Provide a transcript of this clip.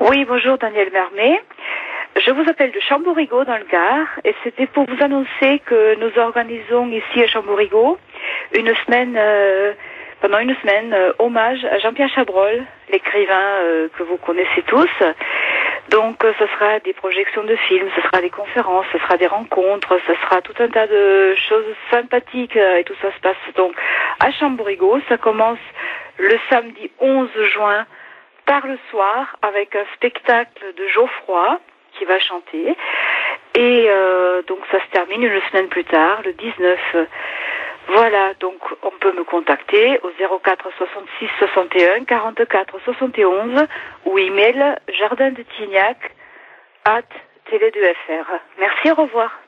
Oui, bonjour Daniel Mermet. Je vous appelle de Chamborigot dans le Gard et c'était pour vous annoncer que nous organisons ici à Chamborigot pendant une semaine, hommage à Jean-Pierre Chabrol, l'écrivain que vous connaissez tous. Donc ce sera des projections de films, ce sera des conférences, ce sera des rencontres, ce sera tout un tas de choses sympathiques et tout ça se passe donc à Chamborigot. Ça commence le samedi 11 juin par le soir avec un spectacle de Geoffroy qui va chanter et donc ça se termine une semaine plus tard, le 19. Voilà, donc on peut me contacter au 04 66 61 44 71 ou email jardindetignac@télé2fr. Merci, au revoir.